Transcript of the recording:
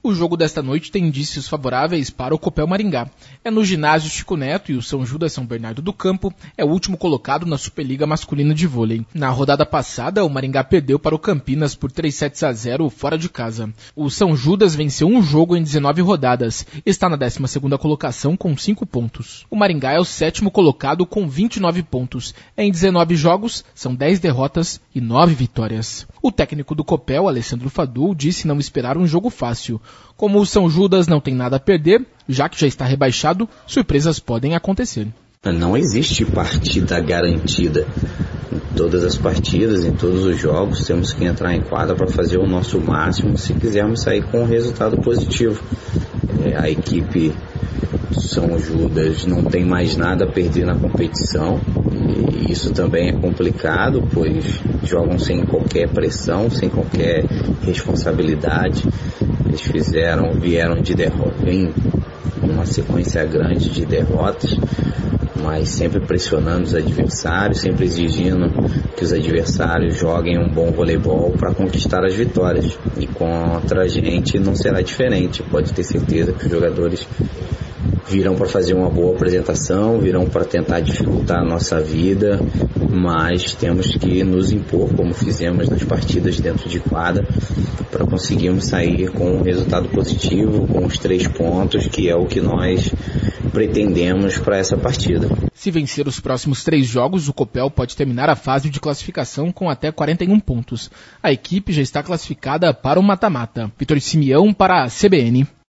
O jogo desta noite tem indícios favoráveis para o Copel Maringá. É no ginásio Chico Neto e o São Judas São Bernardo do Campo é o último colocado na Superliga Masculina de Vôlei. Na rodada passada, o Maringá perdeu para o Campinas por 3-0 fora de casa. O São Judas venceu um jogo em 19 rodadas. Está na 12ª colocação com 5 pontos. O Maringá é o 7º colocado com 29 pontos. Em 19 jogos, são 10 derrotas e 9 vitórias. O técnico do Copel, Alessandro Fadul, disse não esperar um jogo fácil. Como o São Judas não tem nada a perder, já que já está rebaixado, surpresas podem acontecer. Não existe partida garantida. Em todas as partidas, em todos os jogos, temos que entrar em quadra para fazer o nosso máximo se quisermos sair com um resultado positivo. A equipe São Judas não tem mais nada a perder na competição e isso também é complicado, pois jogam sem qualquer pressão, sem qualquer responsabilidade. Eles vieram de derrota, vem uma sequência grande de derrotas, mas sempre pressionando os adversários, sempre exigindo que os adversários joguem um bom voleibol para conquistar as vitórias. E contra a gente não será diferente, pode ter certeza que os jogadores virão para fazer uma boa apresentação, virão para tentar dificultar a nossa vida, mas temos que nos impor, como fizemos nas partidas dentro de quadra, para conseguirmos sair com um resultado positivo, com os 3 pontos, que é o que nós pretendemos para essa partida. Se vencer os próximos 3 jogos, o Copel pode terminar a fase de classificação com até 41 pontos. A equipe já está classificada para o mata-mata. Vitor Simeão para a CBN.